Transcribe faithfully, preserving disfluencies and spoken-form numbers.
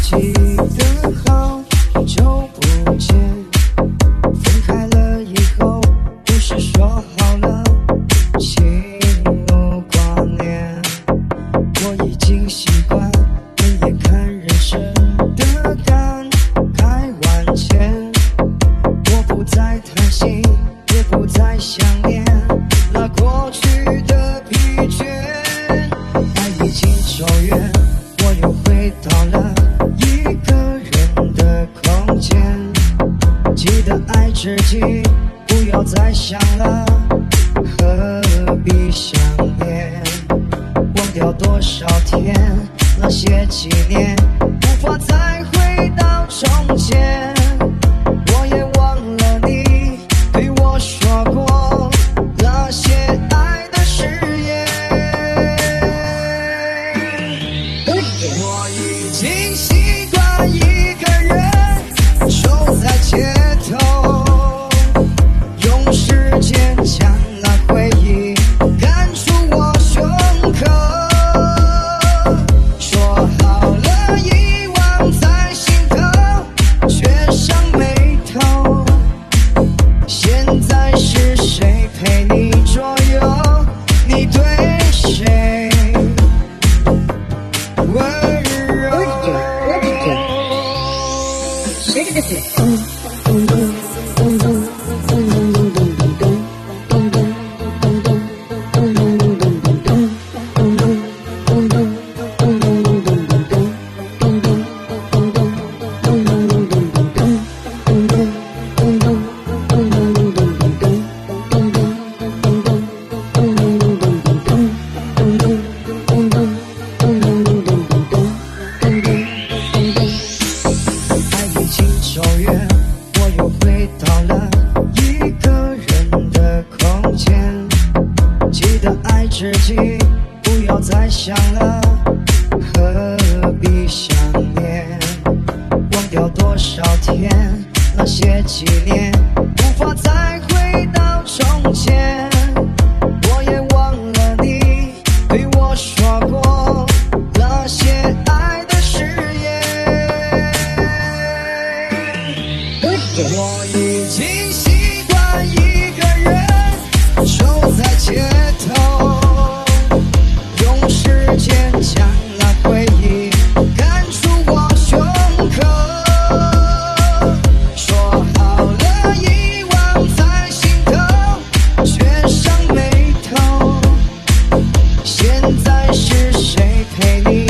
记得好久不见，分开了以后不是说好了情无挂念，我已经习惯冷眼看人生的感慨万千，我不再贪心也不再想念那过去的疲倦，爱已经走远，我又回到了一个人的空间，记得爱自己，不要再想了，何必想念，忘掉多少天，那些纪念无法再回到从前，我也忘了你对我说过那些爱的誓言，我已经习惯一个人守在街头，用时间将那回忆赶出我胸口，说好了遗忘在心头，却上眉头，现在是谁陪你左右，你对谁温柔， 谁这个是走远，我又回到了一个人的空间，记得爱自己，不要再想了，何必想念，忘掉多少天，那些纪念无法再回到从前，我也忘了你对我说过那些爱的誓言，我已经习惯一个人守在街头，用时间将那回忆赶出我胸口，说好了遗忘在心头，却上眉头，现在是谁陪你